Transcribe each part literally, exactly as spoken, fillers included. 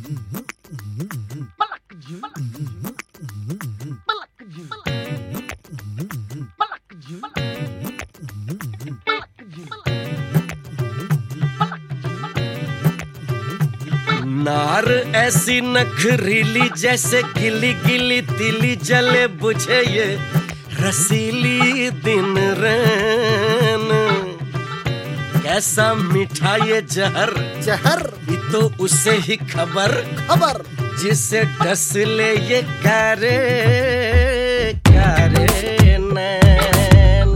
नार ऐसी नखरीली जैसे गिली गिली तिली जले बुझे ये रसीली दिन रैन। कैसा मीठा ये जहर जहर ये तो उसे ही खबर खबर जिसे डस ले ये कारे कारे नैन।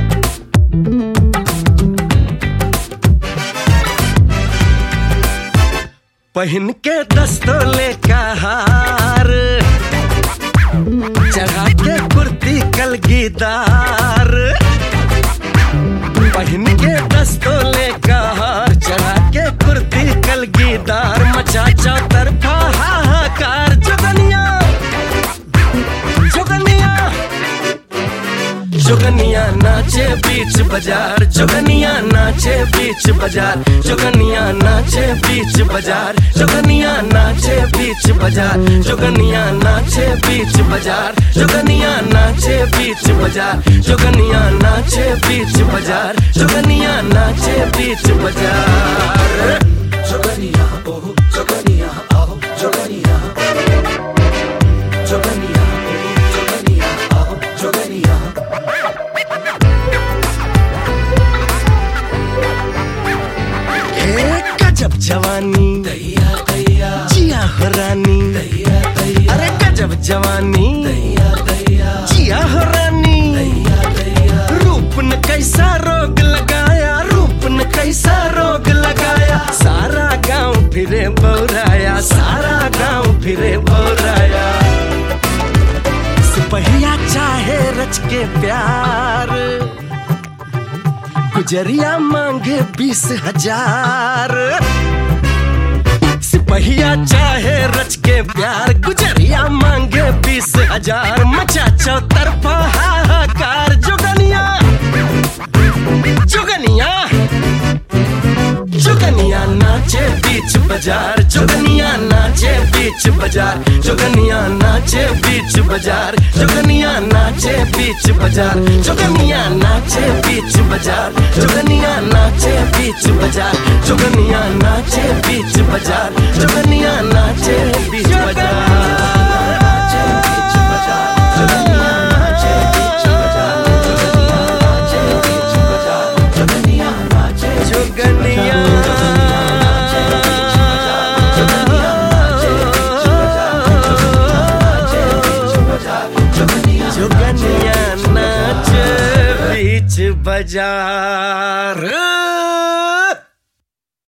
पहन के दस्तोले का हार चढ़ा के कुर्ती कलगीदार। पहन के दस्तोले का हार चढ़ा के कुर्ती कलगीदार। मचा चौतरफा हाहाकार जोगनिया जोगनिया जोगनिया नाचे बीच बाजार। जोगनिया नाचे बीच बाजार। जोगनिया नाचे बीच बाजार। जोगनिया नाचे बीच बाजार। जोगनिया नाचे बीच बाजार। जोगनिया नाचे बीच बाजार। जोगनिया नाचे बीच बाजार। जोगनिया नाचे बीच बाजार। जोगनिया ओह जोगनिया आओ जोगनिया जोगनिया जोगनिया आओ जोगनिया। गजब जवानी दैया दैया जिया हो रानी दैया दैया। अरे गजब जवानी दैया दैया जिया हो रानी दैया दैया। रूप न कैसा रोग लगाया रूप न कैसा रोग लगाया। सारा गांव फिरे बौराया सारा गांव फिरे बौराया। सिपहिया चाहे रच के प्यार गुजरिया मांगे बीस हजार। सिपहिया चाहे रच के प्यार गुजरिया मांगे बीस हजार। मचा चौतरफा हाहाकार जोगनिया जोगनिया जोगनिया नाचे बीच बाजार। जोगनिया नाचे बीच बाजार। जोगनिया नाचे बीच बाजार। जोगनिया नाचे बीच बाजार। जोगनिया नाचे बीच बाजार। जोगनिया नाचे बीच बाजार। जोगनिया नाचे बीच बाजार। जोगनिया नाचे बीच बाजार। जोगनिया नाचे बीच बाजार।